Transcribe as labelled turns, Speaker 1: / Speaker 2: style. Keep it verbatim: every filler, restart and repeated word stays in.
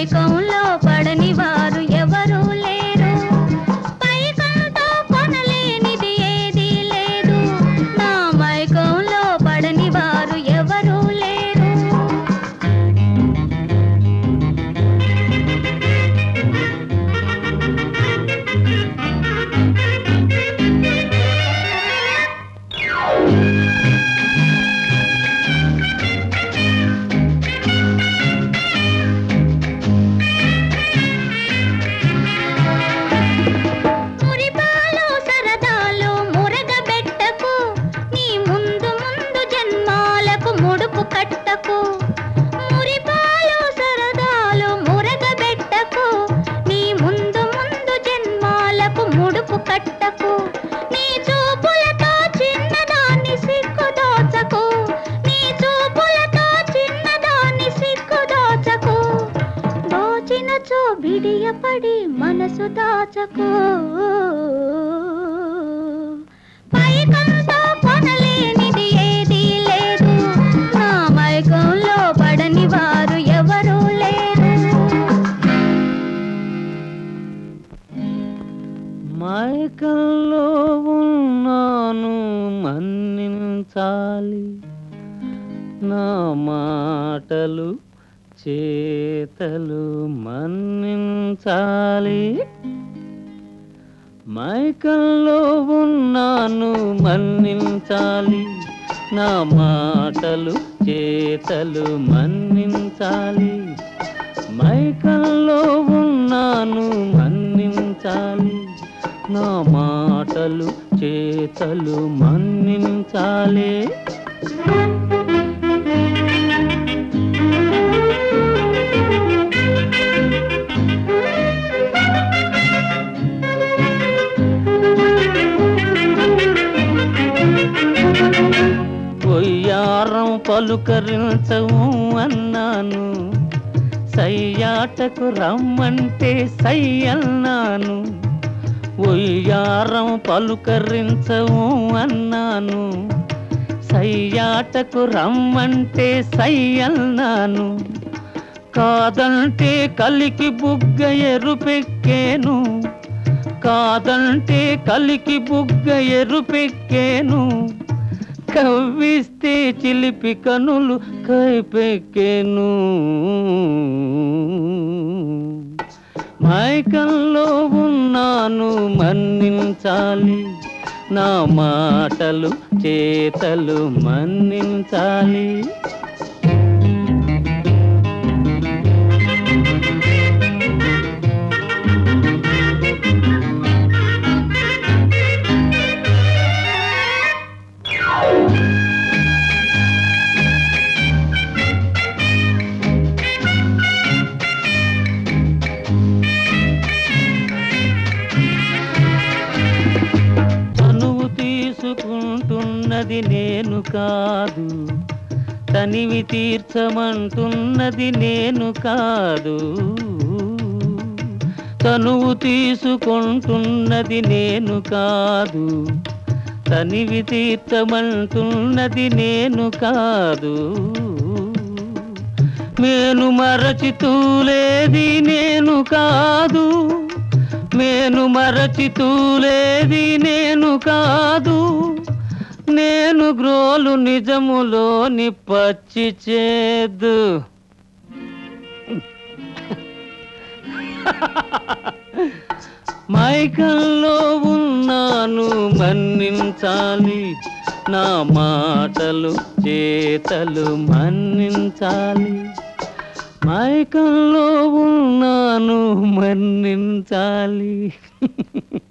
Speaker 1: మైకంలో పడని వారు ఎవరూ లేరు. పైకంతో కొనలేనిది ఏదీ లేదు. నా మైకంలో పడని వారు ఎవరూ లేరు. బిడియపడి మనసు దాచకు. పైకంతో కొనలేనిది ఏదీ లేదు. నా మైకంలో పడని వారు ఎవరూ లేరు.
Speaker 2: మైకంలో ఉన్నాను మన్నించాలి. నా మాటలు చేతలు మన్నించాలి. మైకంలో ఉన్నాను మన్నించాలి. నా మాటలు చేతలు మన్నించాలి. మైకంలో ఉన్నాను మన్నించాలి. నా మాటలు చేతలు మన్నించాలి. కొయ్యారం పలుకరించవు అన్నాను. సయ్యాటకు రమ్మంటే సై అన్నాను. ఒయ్యారం పలుకరించవు అన్నాను. సయ్యాటకు రమ్మంటే సై అన్నాను. కాదంటే కలికి బుగ్గ ఎరుపెక్కేను. కాదంటే కలికి బుగ్గ ఎరుపెక్కేను. కవ్విస్తే చిలిపి కనులు కైపెక్కేను. మైకంలో ఉన్నాను మన్నించాలి. నా మాటలు చేతలు మన్నించాలి. తీసుకుంటున్నది నేను కాదు. తనివి తీర్చమంటున్నది నేను కాదు. తనువు తీసుకుంటున్నది నేను కాదు. తనివి తీర్చమంటున్నది నేను కాదు. మేను మరచి తూలేది నేను కాదు. మేను మరచి తూలేది నేను కాదు. నేను గ్రోలు నిజములోని పచ్చి చేదు. మైకంలో ఉన్నాను మన్నించాలి. నా మాటలు చేతలు మన్నించాలి. మైకంలో ఉన్నాను మన్నించాలి.